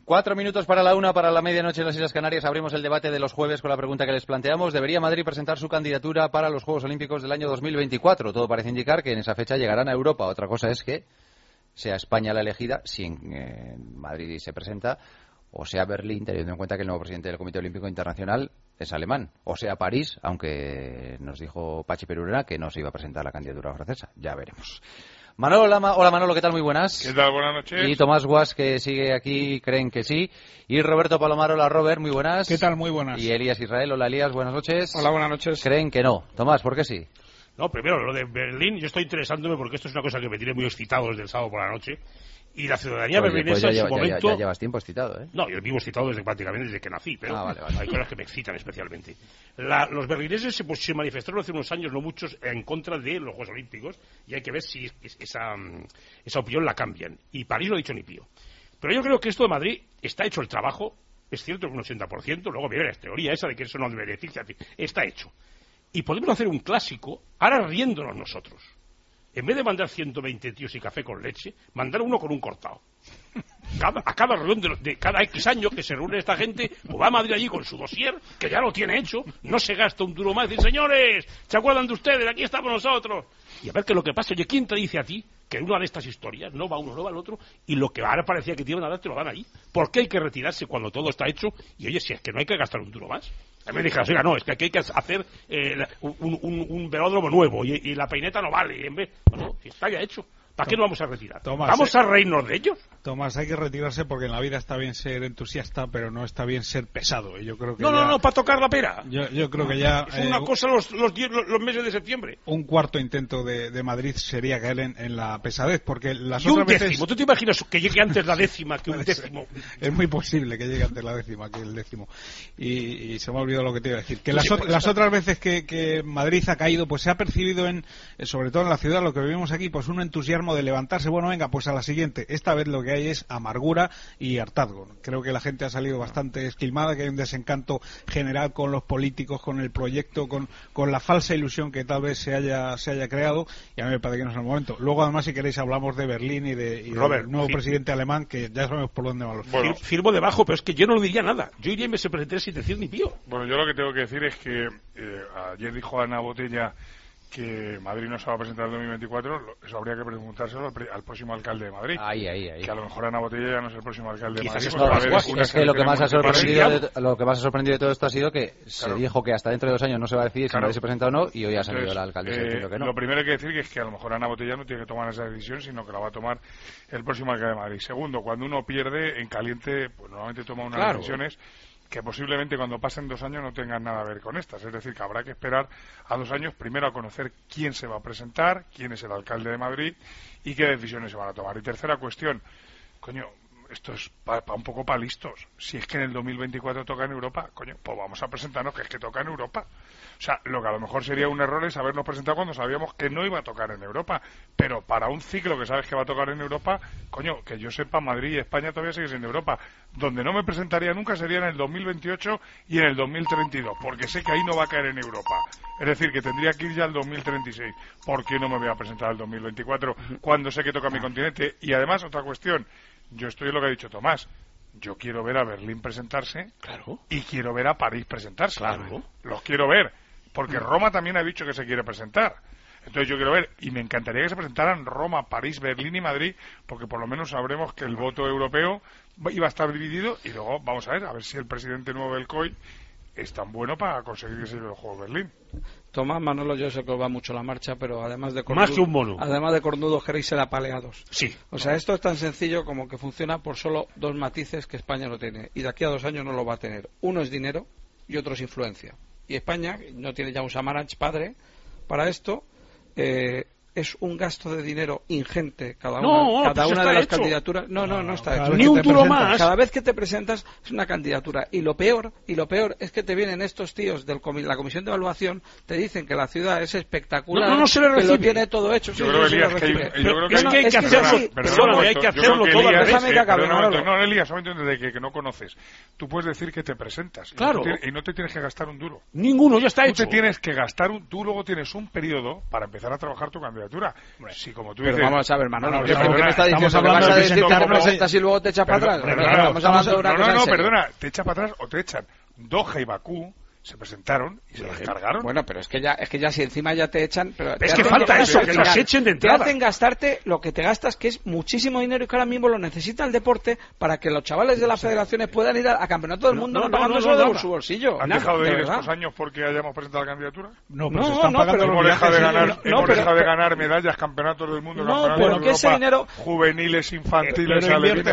4 minutos para la 1, para la medianoche en las Islas Canarias. Abrimos el debate de los jueves con la pregunta que les planteamos. ¿Debería Madrid presentar su candidatura para los Juegos Olímpicos del año 2024? Todo parece indicar que en esa fecha llegarán a Europa. Otra cosa es que sea España la elegida, si en Madrid se presenta, o sea Berlín, teniendo en cuenta que el nuevo presidente del Comité Olímpico Internacional es alemán, o sea París, aunque nos dijo Pachi Perurena que no se iba a presentar la candidatura francesa. Ya veremos. Manolo Lama, hola Manolo, ¿qué tal? Muy buenas. ¿Qué tal? Buenas noches. Y Tomás Guas, que sigue aquí, creen que sí. Y Roberto Palomar, hola Robert, muy buenas. ¿Qué tal? Muy buenas. Y Elías Israel, hola Elías, buenas noches. Hola, buenas noches. Creen que no. Tomás, ¿por qué sí? No, primero, lo de Berlín, yo estoy interesándome porque esto es una cosa que me tiene muy excitado desde el sábado por la noche. Y la ciudadanía berlinesa en su momento... Ya llevas tiempo excitado, ¿eh? No, yo vivo excitado prácticamente desde que nací, pero vale. Hay cosas que me excitan especialmente. Los berlineses se manifestaron hace unos años, no muchos, en contra de los Juegos Olímpicos, y hay que ver si esa opinión la cambian. Y París no ha dicho ni pío. Pero yo creo que esto de Madrid está hecho el trabajo, es cierto que un 80%, luego viene la teoría esa de que eso no beneficia, está hecho. Y podemos hacer un clásico, ahora riéndonos nosotros. En vez de mandar 120 tíos y café con leche, mandar uno con un cortado. A cada reunión de cada X años que se reúne esta gente, o va a Madrid allí con su dossier, que ya lo tiene hecho, no se gasta un duro más, dicen, señores, ¿se acuerdan de ustedes? Aquí estamos nosotros. Y a ver qué es lo que pasa. Oye, ¿quién te dice a ti que en una de estas historias no va uno, no va el otro, y lo que ahora parecía que te iban a dar, te lo dan ahí? ¿Por qué hay que retirarse cuando todo está hecho? Y oye, si es que no hay que gastar un duro más. A mí me dijeron, oiga, no, es que aquí hay que hacer un velódromo nuevo, y la peineta no vale. Y en vez, bueno, si está ya hecho. ¿Para qué nos vamos a retirar? Tomás, ¿Vamos a reírnos de ellos? Tomás, hay que retirarse porque en la vida está bien ser entusiasta, pero no está bien ser pesado. Y yo creo que no, para tocar la pera. Yo creo que ya... Es una cosa los meses de septiembre. Un cuarto intento de Madrid sería caer en la pesadez, porque las y otras un décimo. veces... ¿Tú te imaginas que llegue antes la décima que un décimo? Es muy posible que llegue antes la décima que el décimo. Y se me ha olvidado lo que te iba a decir. Que las otras veces que Madrid ha caído, pues se ha percibido sobre todo en la ciudad, lo que vivimos aquí, pues un entusiasmo de levantarse. Bueno, venga, pues a la siguiente. Esta vez lo que hay es amargura y hartazgo. Creo que la gente ha salido bastante esquilmada, que hay un desencanto general con los políticos, con el proyecto, con la falsa ilusión que tal vez se haya creado, y a mí me parece que no es el momento. Luego, además, si queréis, hablamos de Berlín y del nuevo presidente alemán, que ya sabemos por dónde van los tiros. Bueno, firmo debajo, pero es que yo no diría nada. Yo iría y me se presenté sin decir ni pío. Bueno, yo lo que tengo que decir es que ayer dijo Ana Botella que Madrid no se va a presentar en 2024, eso habría que preguntárselo al próximo alcalde de Madrid. Ahí. Que a lo mejor Ana Botella ya no es el próximo alcalde de Madrid. Es que lo que más ha sorprendido de todo esto ha sido que se dijo que hasta dentro de 2 años no se va a decidir si Madrid se presenta o no, y hoy ha salido el alcalde diciendo que no. Lo primero que hay que decir que es que a lo mejor Ana Botella no tiene que tomar esa decisión, sino que la va a tomar el próximo alcalde de Madrid. Segundo, cuando uno pierde en caliente, pues normalmente toma unas decisiones que posiblemente cuando pasen 2 años no tengan nada a ver con estas. Es decir, que habrá que esperar a 2 años primero a conocer quién se va a presentar, quién es el alcalde de Madrid y qué decisiones se van a tomar. Y tercera cuestión, coño, esto es un poco para listos. Si es que en el 2024 toca en Europa, coño, pues vamos a presentarnos que es que toca en Europa. O sea, lo que a lo mejor sería un error es habernos presentado cuando sabíamos que no iba a tocar en Europa. Pero para un ciclo que sabes que va a tocar en Europa, coño, que yo sepa, Madrid y España todavía siguen siendo Europa. Donde no me presentaría nunca sería en el 2028 y en el 2032, porque sé que ahí no va a caer en Europa. Es decir, que tendría que ir ya al 2036. ¿Por qué no me voy a presentar al 2024 cuando sé que toca mi continente? Y además, otra cuestión, yo estoy en lo que ha dicho Tomás. Yo quiero ver a Berlín presentarse, y quiero ver a París presentarse. Los quiero ver, porque Roma también ha dicho que se quiere presentar. Entonces yo quiero ver, y me encantaría que se presentaran Roma, París, Berlín y Madrid, porque por lo menos sabremos que el voto europeo iba a estar dividido, y luego vamos a ver si el presidente nuevo del COI es tan bueno para conseguir que se lleve el juego de Berlín. Tomás, Manolo, yo sé que os va mucho la marcha, pero además de cornudo, más que un mono. Además de cornudos queréis ser apaleados. Sí. O sea, esto es tan sencillo como que funciona por solo 2 matices que España no tiene, y de aquí a 2 años no lo va a tener. Uno es dinero y otro es influencia. Y España no tiene ya un Samaranch padre para esto. Es un gasto de dinero ingente cada una de las candidaturas. No está hecho. Ni un duro más. Cada vez que te presentas es una candidatura, y lo peor es que te vienen estos tíos de la comisión de evaluación, te dicen que la ciudad es espectacular, no se le recibe, que lo tiene todo hecho. Yo creo, Elías, que hay que hacerlo todo. No, Elías, solamente de que no conoces. Tú puedes decir que te presentas, claro, y no te tienes que gastar un duro. Ninguno, ya está hecho. Tú te tienes que gastar tú luego tienes un periodo para empezar a trabajar tu candidatura. candidatura. Si como tú pero dices, vamos a ver, Manolo, ¿qué me estás diciendo? ¿Que vas a decir que te presentas y luego te echas para atrás? Estamos hablando de una cosa en serio. Perdona, te echas para atrás o te echan. Doha y Bakú se presentaron y se las cargaron. Bueno, pero es que ya si encima ya te echan... Pero es que falta eso, que nos echen de entrada. Te hacen gastarte lo que te gastas, que es muchísimo dinero y que ahora mismo lo necesita el deporte para que los chavales de las federaciones puedan ir a campeonato del mundo pagando eso de su bolsillo. ¿Han dejado de ir estos años porque hayamos presentado la candidatura? No, pero se están pagando hemos dejado de ganar medallas, campeonatos del mundo, campeonatos de Europa, ese dinero... juveniles, infantiles,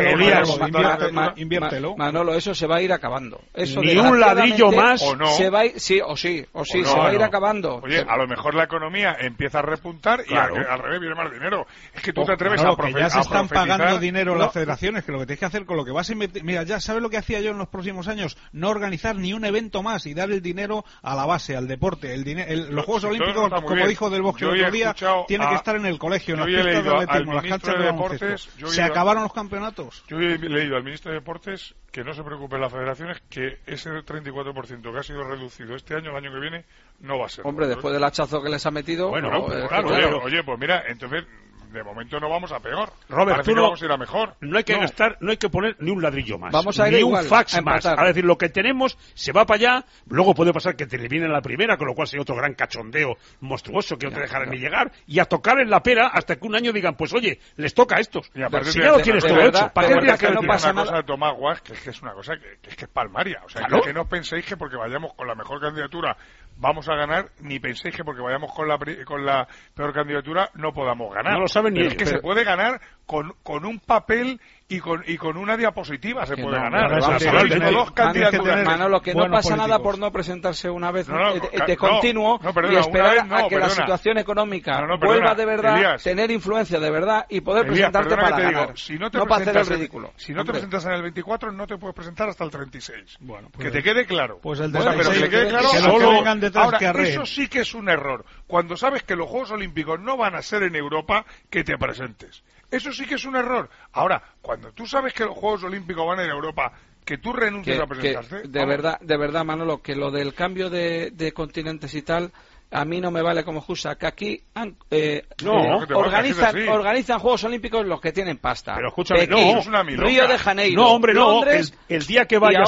inviértelo. Manolo, eso se va a ir acabando. Eso ni un ladrillo más o no. Se va a ir, sí, se va a ir acabando. Oye, a lo mejor la economía empieza a repuntar y al revés viene más dinero. Es que tú te atreves a que ya se están pagando dinero las federaciones, que lo que tienes que hacer con lo que vas a invertir... Mira, ya sabes lo que hacía yo en los próximos años, no organizar ni un evento más y dar el dinero a la base, al deporte. Los Juegos Olímpicos, como dijo Del Bosque el otro día, tiene que estar en el colegio, en las pistas de atletismo, las canchas de baloncesto. Se acabaron los campeonatos. Yo he leído al ministro de Deportes que no se preocupen las federaciones, que ese 34% que ha sido reducido este año, el año que viene, no va a ser. Hombre, después del hachazo que les ha metido... Bueno, claro. Oye, pues mira, entonces... De momento no vamos a peor. Robert, tú vamos a ir a mejor. No hay que gastar, no hay que poner ni un ladrillo más. Vamos a ir ni igual, un fax más. Es decir, lo que tenemos se va para allá, luego puede pasar que te eliminen la primera, con lo cual sería otro gran cachondeo monstruoso que no te dejarán ni llegar, y a tocar en la pera hasta que un año digan, pues oye, les toca a estos. Y aparte si ya lo tienes todo hecho. ¿Para qué que no pasa nada? Cosa de Tomás Guas, que es una cosa que es palmaria. O sea, que no penséis que porque vayamos con la mejor candidatura vamos a ganar, ni penséis que porque vayamos con la peor candidatura no podamos ganar. No lo saben ni ellos. Es que se puede ganar con un papel y con una diapositiva se puede ganar. Manolo, que no pasa nada por no presentarse una vez de continuo y esperar a que la situación económica vuelva de verdad, tener influencia de verdad y poder presentarte para ganar. No para hacer el ridículo. Si no te presentas en el 24, no te puedes presentar hasta el 36. Que te quede claro. Pues el 36, pero que te quede claro solo. Ahora, eso sí que es un error. Cuando sabes que los Juegos Olímpicos no van a ser en Europa, que te presentes. Eso sí que es un error. Ahora, cuando tú sabes que los Juegos Olímpicos van a ir a Europa, que tú renuncies a presentarte... De verdad, Manolo, que lo del cambio de continentes y tal... A mí no me vale como excusa que aquí organizan Juegos Olímpicos los que tienen pasta. Pero escúchame, Pekín, es una milonga. Río de Janeiro, no, hombre, Londres, el día que vaya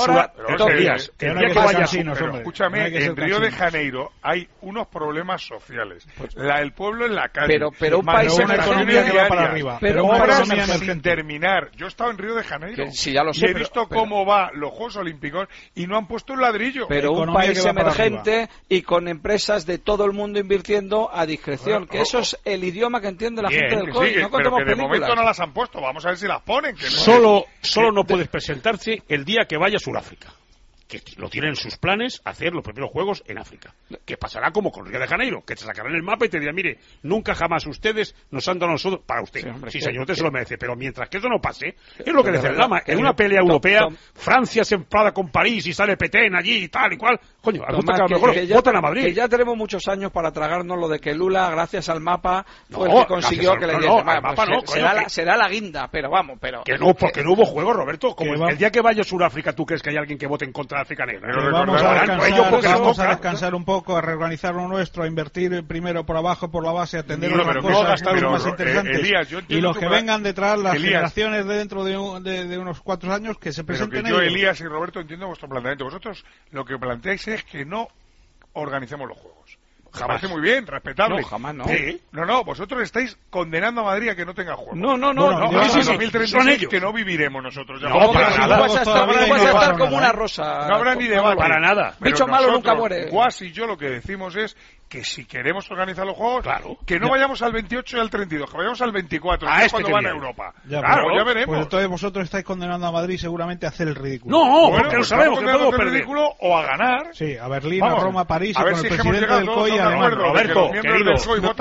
escúchame, en Río de Janeiro hay unos problemas sociales. El pueblo en la calle. Pero un país una economía que va para arriba. Pero obras sin terminar. Yo he estado en Río de Janeiro y he visto cómo va los Juegos Olímpicos y no han puesto un ladrillo. Pero un país emergente y con empresas de todo el mundo invirtiendo a discreción, que eso es el idioma que entiende la gente del COI, no contemos películas. De momento no las han puesto, vamos a ver si las ponen. Solo no puedes presentarse el día que vaya a Sudáfrica, que lo tienen en sus planes hacer los primeros juegos en África. Que pasará como con Río de Janeiro, que te sacarán el mapa y te dirán, mire, nunca jamás ustedes nos han dado a nosotros, para usted, sí señor, usted se lo merece, pero mientras que eso no pase, es lo que dice el Lama, en una pelea europea, Francia se enfada con París y sale Petén allí y tal y cual, coño, a lo mejor votan a Madrid. Que ya tenemos muchos años para tragarnos lo de que Lula, gracias al mapa, fue el que consiguió que le diesen, será la guinda, pero vamos, que no, porque no hubo juego, Roberto, como el día que vaya a Sudáfrica, ¿tú crees que hay alguien que vote en contra de África Negra? Vamos a descansar un poco, a reorganizar lo nuestro, a invertir primero por abajo, por la base, a atender otras cosas más interesantes. Elías, y los que vengan detrás, las generaciones de dentro de unos 4 años, que se presenten ellos. Elías y Roberto, entiendo vuestro planteamiento. Vosotros lo que planteáis es que no organicemos los juegos. Jamás. Muy bien, respetable. No, jamás no. ¿Sí? No, vosotros estáis condenando a Madrid a que no tenga juegos. No. En 2036 que no viviremos nosotros. Ya no, para nada. Vas a estar como una rosa. No habrá ni debate. Para nada. Bicho malo nunca muere. Guas y yo lo que decimos es que si queremos organizar los juegos, que no vayamos al 28 y al 32, que vayamos al 24, que es cuando van a Europa. Ya veremos. Pues entonces vosotros estáis condenando a Madrid seguramente a hacer el ridículo. No, porque lo sabemos que podemos perder. El ridículo o a ganar. Sí, a Berlín, a Roma, a París, y con el presidente del COI. Roberto, querido,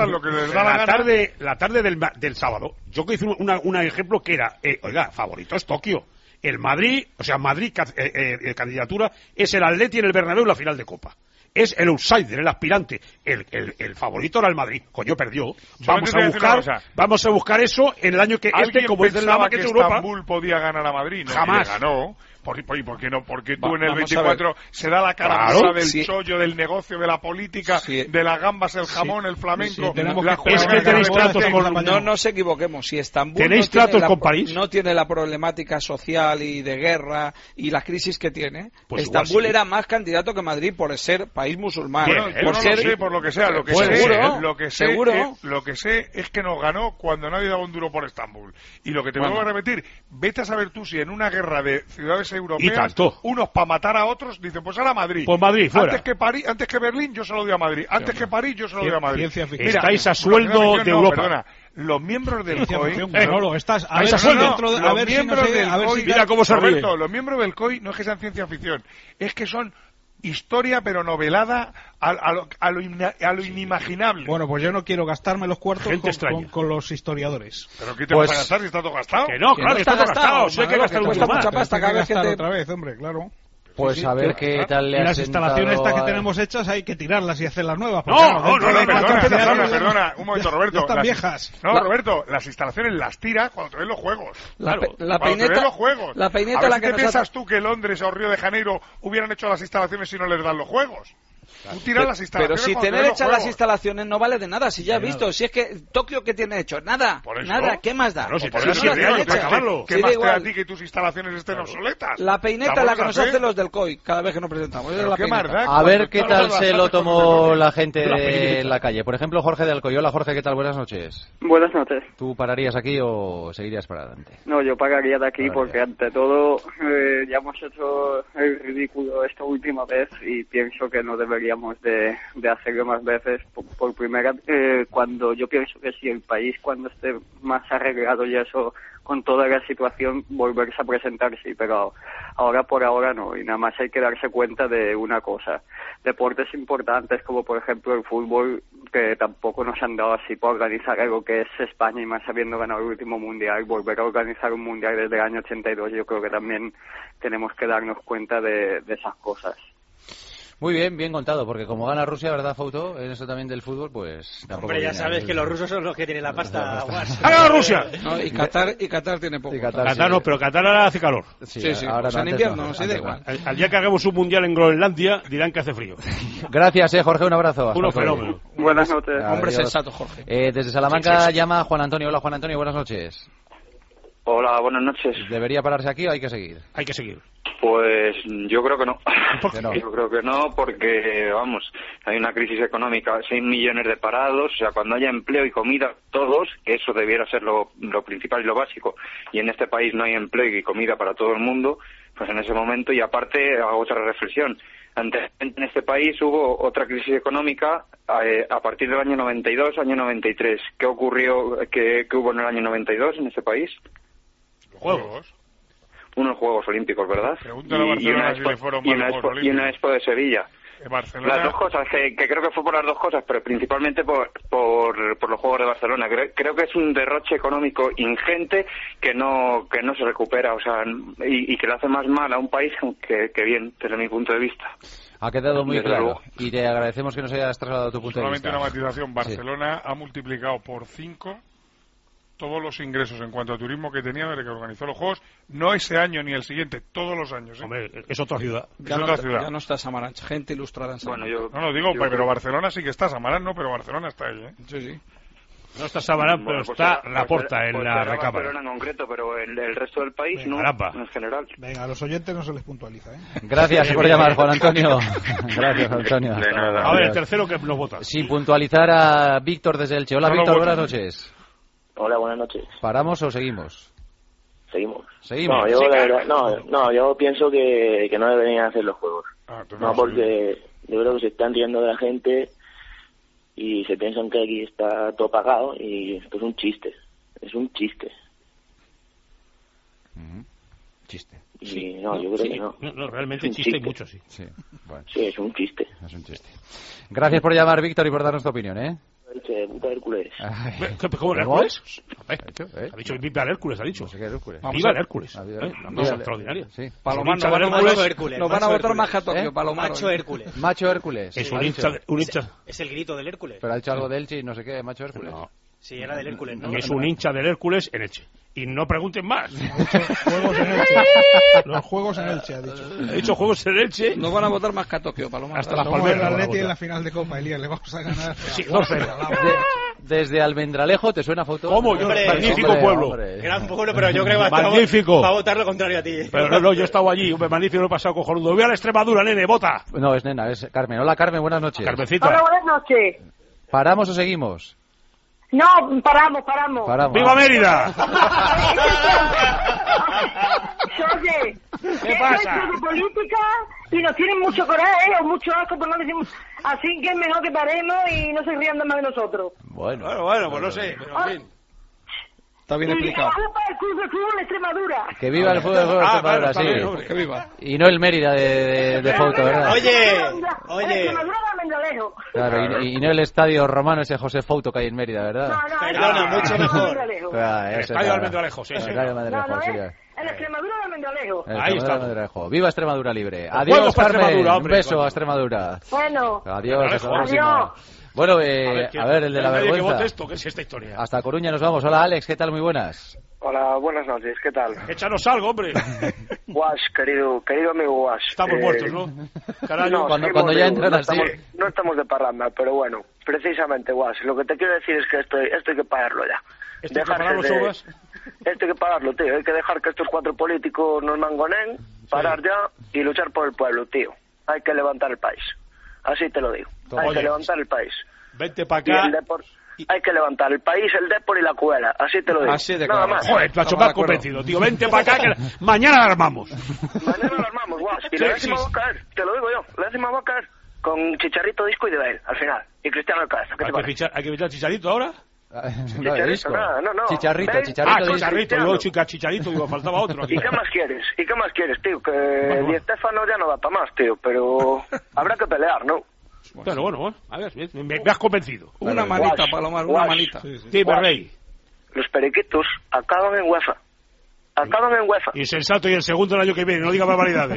la tarde del sábado, yo que hice un ejemplo que era, oiga, favorito es Tokio. El Madrid, candidatura, es el Atleti en el Bernabéu la final de Copa. Es el outsider, el aspirante. El favorito era el Madrid. Coño, perdió. Vamos a buscar eso en el año que como es del Lama, que es Europa. Estambul podía ganar a Madrid, ¿no? Jamás. Ganó. ¿Por qué no? Porque tú en el 24 se da la cara del chollo, del negocio, de la política, de las gambas, el jamón, el flamenco. Es que tenéis tratos con... No nos equivoquemos. Si Estambul ¿tenéis tratos con París? No tiene la problemática social y de guerra y la crisis que tiene. Pues Estambul era más candidato que Madrid por ser país musulmán. Bueno, yo no lo sé, por lo que sea. Lo que sé es que nos ganó cuando nadie daba un duro por Estambul. Y lo que te vuelvo a repetir, vete a saber tú si en una guerra de ciudades europeas, unos para matar a otros dicen, pues ahora Madrid. Pues Madrid, fuera. Antes que Berlín, yo se lo doy a Madrid. Antes que París, yo se lo doy a Madrid. Mira, estáis a sueldo de Europa. Perdona, los miembros del COI... Mira cómo se ríe. Los miembros del COI no es que sean ciencia ficción, es que son historia pero novelada a lo inimaginable. Bueno, pues yo no quiero gastarme los cuartos con los historiadores. ¿Pero qué te vas a gastar si está todo gastado? Que no, claro, que está todo gastado. Sé que gastar mucho más. Otra vez, hombre, claro. Pues a ver qué tal le ha las instalaciones estas que tenemos hechas hay que tirarlas y hacerlas nuevas. Perdona, un momento, Roberto. Están viejas. No, Roberto, las instalaciones las tiras cuando te ven los juegos. La peineta, a ver si te piensas tú que Londres o Río de Janeiro hubieran hecho las instalaciones si no les dan los juegos. Tú tiras las instalaciones. Pero si tener hechas las instalaciones no vale de nada, si ya has visto. Si es que Tokio, ¿qué tiene hecho? Nada. Nada, ¿qué más da? No, si te acabarlo. ¿Qué más te da a ti que tus instalaciones estén obsoletas? La peineta es la que nos hacen los del COI cada vez que nos presentamos. A ver qué tal se lo tomó la gente de la calle. Por ejemplo, Jorge de Alcoy. Hola, Jorge, ¿qué tal? Buenas noches. Buenas noches. ¿Tú pararías aquí o seguirías para adelante? No, yo pagaría de aquí porque ante todo ya hemos hecho el ridículo esta última vez y pienso que no deberíamos de hacerlo más veces. Por primera cuando yo pienso que si el país cuando esté más arreglado y eso con toda la situación volverse a presentar sí, pero ahora por ahora no, y nada más hay que darse cuenta de una cosa: deportes importantes como por ejemplo el fútbol, que tampoco nos han dado así para organizar algo que es España, y más habiendo ganado el último mundial, volver a organizar un mundial desde el año 82, yo creo que también tenemos que darnos cuenta de esas cosas. Muy bien, bien contado, porque como gana Rusia, ¿verdad, Fauto? En eso también del fútbol, pues... Hombre, ya sabes que los rusos son los que tienen la pasta. ¡Ha ganado Rusia! No, y Qatar tiene poco. Qatar no, pero Qatar ahora hace calor. Sí. Ahora en invierno, sí, da igual. Al día que hagamos un mundial en Groenlandia, dirán que hace frío. Gracias, Jorge, un abrazo. Uno fenómeno. Buenas noches. Hombre sensato, Jorge. Desde Salamanca llama Juan Antonio. Hola, Juan Antonio, buenas noches. Hola, buenas noches. ¿Debería pararse aquí o hay que seguir? Hay que seguir. Pues yo creo que no. ¿Por qué no? Yo creo que no porque, vamos, hay una crisis económica, 6 millones de parados, o sea, cuando haya empleo y comida, todos, eso debiera ser lo principal y lo básico, y en este país no hay empleo y comida para todo el mundo, pues en ese momento, y aparte, hago otra reflexión. Antes, en este país hubo otra crisis económica a partir del año 92, año 93. ¿Qué ocurrió, qué hubo en el año 92 en este país? Los Juegos. Unos Juegos Olímpicos, ¿verdad? Y una Expo de Sevilla. Barcelona. Las dos cosas, que creo que fue por las dos cosas, pero principalmente por los Juegos de Barcelona. Creo que es un derroche económico ingente que no se recupera, o sea, y que le hace más mal a un país que bien, desde mi punto de vista. Ha quedado muy claro. Y te agradecemos que nos hayas trasladado tu punto de vista. Solamente una matización. Barcelona ha multiplicado por 5 todos los ingresos en cuanto a turismo que tenía desde que organizó los Juegos, no ese año ni el siguiente, todos los años. Hombre, es otra ciudad. Ya no está Samaranch, gente ilustrada en Samaranch. Pero Barcelona sí que está, Samaranch no, pero Barcelona está ahí, ¿eh? Sí. No está Samaranch, pero está Laporta en la recámara. Barcelona en concreto, pero el resto del país no, en general. Venga, a los oyentes no se les puntualiza, ¿eh? Gracias por llamar, Juan Antonio. Gracias, Antonio. De nada. A ver, el tercero que nos vota. Sin puntualizar a Víctor desde Elche. Hola, Víctor, buenas noches. Hola, buenas noches. ¿Paramos o seguimos? Seguimos. ¿Seguimos? Yo pienso que no deberían hacer los juegos. Porque yo creo que se están riendo de la gente y se piensan que aquí está todo pagado y esto es un chiste. Es un chiste. Chiste. Y sí, yo creo que no. No, realmente chiste hay mucho, sí. Bueno. Sí, es un chiste. Es un chiste. Gracias por llamar, Víctor, y por darnos tu opinión, ¿eh? Puta Hércules. ¿Cómo Hércules? Ha dicho viva el Hércules, ha dicho. No sé qué Hércules. Viva el Hércules. Una cosa extraordinaria. Sí. Palomar nos van a votar más que a Tokio, Palomar. Macho Hércules. Macho Hércules. Es un hincha. Es el grito del Hércules. Pero ha dicho algo de Elche y no sé qué, Macho Hércules. No. Sí, era del Hércules, ¿no? Y es un hincha del Hércules en Elche. Y no pregunten más. Juegos en Elche. Los juegos en Elche, ha dicho. He dicho juegos en Elche. Nos van a votar más que a Tokio, Paloma. Hasta las Somos palmeras. el Atleti en la final de Copa, Elías, le vamos a ganar. Sí, 2-0. Desde Almendralejo, ¿te suena foto? ¿Cómo? Hombre, magnífico hombre, pueblo. hombre. Gran pueblo, pero yo creo que Magnífico. va a votar lo contrario a ti. Pero no, yo he estado allí, hombre, magnífico, lo he pasado cojonudo. Voy a la Extremadura, nene, vota. No, es nena, es Carmen. Hola, Carmen, buenas noches. Carmencita. Hola, buenas noches. ¿Paramos o seguimos? No, paramos. ¡Viva Mérida! Oye, ¿Qué pasa? Es de política y nos tienen mucho coraje o mucho asco por no decir. Así que es mejor que paremos y no se rían más de nosotros. Bueno, pues no sé, pero en fin. Está bien Y explicado. que viva el club de fútbol en Extremadura. que viva el fútbol de Extremadura, claro, está sí. bien, hombre. Que viva. Y no el Mérida de foto, ¿verdad? Oye, En oye. Extremadura de Almendralejo. Claro, y no el estadio romano ese José Fouto que hay en Mérida, ¿verdad? No, Perdona, mucho mejor. Almendralejo. Ah, El ese, estadio de claro. Almendralejo, sí, El sí. estadio de Almendralejo, No, sí, es ya. en Extremadura de Almendralejo. El Ahí Extremadura está. de Almendralejo. Viva Extremadura libre. Juegos Adiós, para Carmen. Extremadura, hombre, Un beso coño. a Extremadura. Bueno, Adiós. Hasta la próxima. adiós. Bueno, ¿quién? a ver, el de la No hay nadie que vergüenza. vote esto, ¿qué es esta historia? Hasta Coruña nos vamos. Hola, Alex, ¿qué tal? Muy buenas. Hola, buenas noches, ¿qué tal? Échanos algo, hombre. Wash, querido amigo Wash. Estamos muertos, ¿no? Carajo. No, Cuando seguimos ya vivos, entran no así. no estamos de parranda, pero bueno, precisamente, Wash, lo que te quiero decir es que esto hay que pagarlo ya. ¿Esto hay que pagar los obras? Esto hay que pagarlo, tío. Hay que dejar que estos 4 políticos nos mangonen, parar ya y luchar por el pueblo, tío. Hay que levantar el país. Así te lo digo. Hay Oye, que levantar el país. Vente para Y acá. el Depor. Hay que levantar el país, el Depor y la Cuela. Así te lo digo. Así de Nada claro. más. Joder, macho, me has convencido, tío. Vente para acá, que mañana la armamos. Mañana lo armamos, Wash. Y Sí, la décima sí. va a caer, te lo digo yo. La décima va a caer con Chicharrito, Disco y De Bale, al final. Y Cristiano Alcázar. ¿Qué te parece? Hay que fichar Chicharito ahora. No, de disco. no. Chicharrito, ¿Ves? Chicharito. Cristiano. Chicharrito, yo Chicharito, digo, faltaba otro aquí. ¿Y qué más quieres? tío? Que Bueno. Di Stéfano ya no da para más, tío. Pero habrá que pelear, ¿no? Pero bueno, a ver, me has convencido. Una manita, Wash, Palomar, una Wash. manita. Dime, Rey. Los periquitos acaban en UEFA. Insensato, y el segundo el año que viene, no diga barbaridades.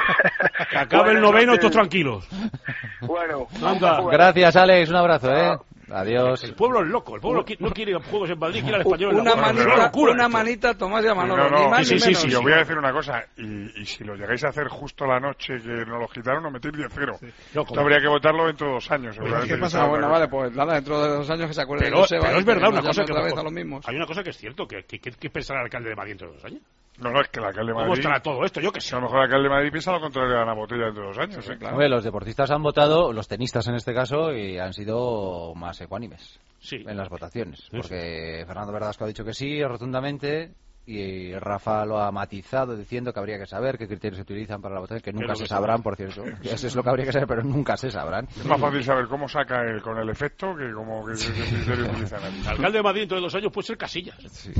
Que acabe el noveno, estos tranquilos. Bueno, Anda. Gracias, Alex. Un abrazo, ¿eh? Adiós. El pueblo es loco, el pueblo no quiere juegos en Madrid, quiere al español en la Una Porra. Es manita, locura una esto. manita, Tomás y a Manolo. No, Ni no, más sí, ni sí, menos. sí, Yo voy a decir una cosa, y si lo llegáis a hacer justo la noche que nos lo quitaron, nos metéis 10-0. No, Esto habría que votarlo dentro de 2 años. ¿Qué pasa? Ah, bueno, vale, pues nada, dentro de 2 años que se acuerde Pero, de Joseba. pero es verdad una nos cosa llame que otra vez a los mismos. hay una cosa que es cierto, que pensará el alcalde de Madrid dentro de 2 años. No, es que el alcalde de ¿Cómo Madrid... estará todo esto? Yo que sé. A lo mejor el alcalde de Madrid piensa lo contrario de Ana Botella dentro de 2 años. ¿eh? Hombre, los deportistas han votado, los tenistas en este caso, y han sido más ecuánimes Sí. en las votaciones. Sí, Porque Fernando Verdasco ha dicho que sí, rotundamente, y Rafa lo ha matizado diciendo que habría que saber qué criterios se utilizan para la votación, que nunca lo se que sabrán, por cierto. Eso es lo que habría que saber, pero nunca se sabrán. Es más fácil saber cómo saca con el efecto que como que criterio utilizan. El alcalde de Madrid dentro de 2 años puede ser Casillas. Sí.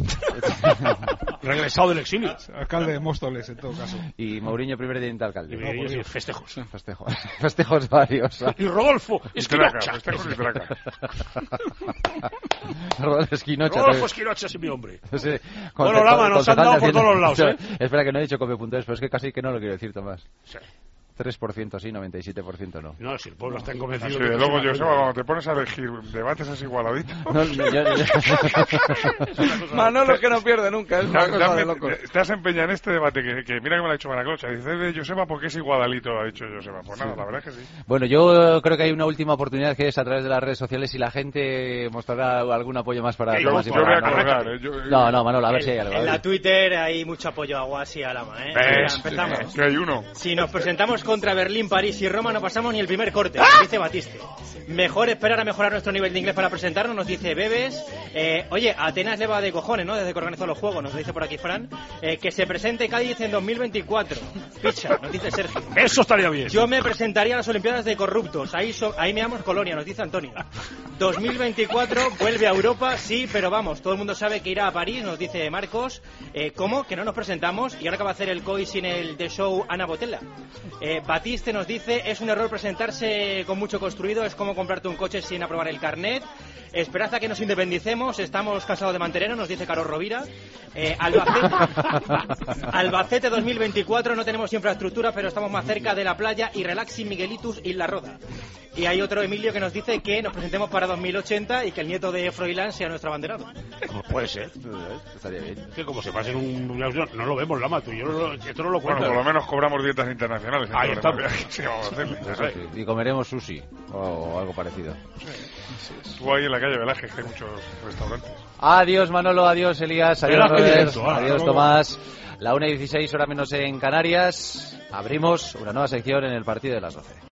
Regresado del exilio. Alcalde de Móstoles, en todo caso. Y Mourinho, primer teniente alcalde. Y sí, festejos. Festejos. Festejos varios. Y Rodolfo Traca, Esquinocha. festejos y traca. Rodolfo Esquinocha. Rodolfo Esquinocha es mi hombre. Sí, Bueno, Lama, nos han dado por todos los lados, ¿eh? Espera, que no he dicho come.es, pero es que casi que no lo quiero decir, Tomás. Sí. 3% sí, 97% no. No, si el pueblo está convencido. Así de de que luego, es una Joseba, coña. cuando te pones a elegir debates así igualaditos... No, Manolo que no pierde nunca, es una cosa de locos. Te has empeñado en este debate que mira que me lo ha hecho Manaclocha. Dice de Joseba porque es igualito, ha dicho Joseba. Pues nada, la verdad es que sí. Bueno, yo creo que hay una última oportunidad que es a través de las redes sociales y la gente mostrará algún apoyo más para Yo Tomás y voy para a Manolo. colgar. No, Manolo, a ver si hay algo. En la Twitter hay mucho apoyo a Guas y a Lama, ¿eh? ¿Ves? Venga, empezamos. Que hay uno. Si nos presentamos contra Berlín, París y Roma, no pasamos ni el primer corte, nos dice Batiste. Mejor esperar a mejorar nuestro nivel de inglés para presentarnos, nos dice Bebes. Oye, Atenas le va de cojones, ¿no? Desde que organizó los juegos, nos dice por aquí Fran. Que se presente Cádiz en 2024. Picha, nos dice Sergio. Eso estaría bien. Yo me presentaría a las Olimpiadas de corruptos. Ahí me damos Colonia, nos dice Antonio. 2024 vuelve a Europa, sí, pero vamos, todo el mundo sabe que irá a París, nos dice Marcos. ¿Cómo? Que no nos presentamos y ahora que va a hacer el COI sin el The Show Ana Botella. Batiste nos dice, es un error presentarse con mucho construido, es como comprarte un coche sin aprobar el carnet. Esperad a que nos independicemos, estamos cansados de mantenernos, nos dice Carlos Rovira. Albacete 2024, no tenemos infraestructura, pero estamos más cerca de la playa y Relaxing Miguelitus y La Roda. Y hay otro Emilio que nos dice que nos presentemos para 2080 y que el nieto de Froilán sea nuestro abanderado. Puede ser. Estaría bien. Que como se pase no lo vemos, Lama, tú y yo esto no lo cuento. Bueno, por lo menos cobramos dietas internacionales. Ahí está. Sí, vamos a hacerle. Y comeremos sushi o algo parecido. Tú ahí en la calle Velázquez, que hay muchos restaurantes. Adiós Manolo, adiós Elías, adiós Robert, adiós Tomás. La 1:16, hora menos en Canarias. Abrimos una nueva sección en el partido de las 12.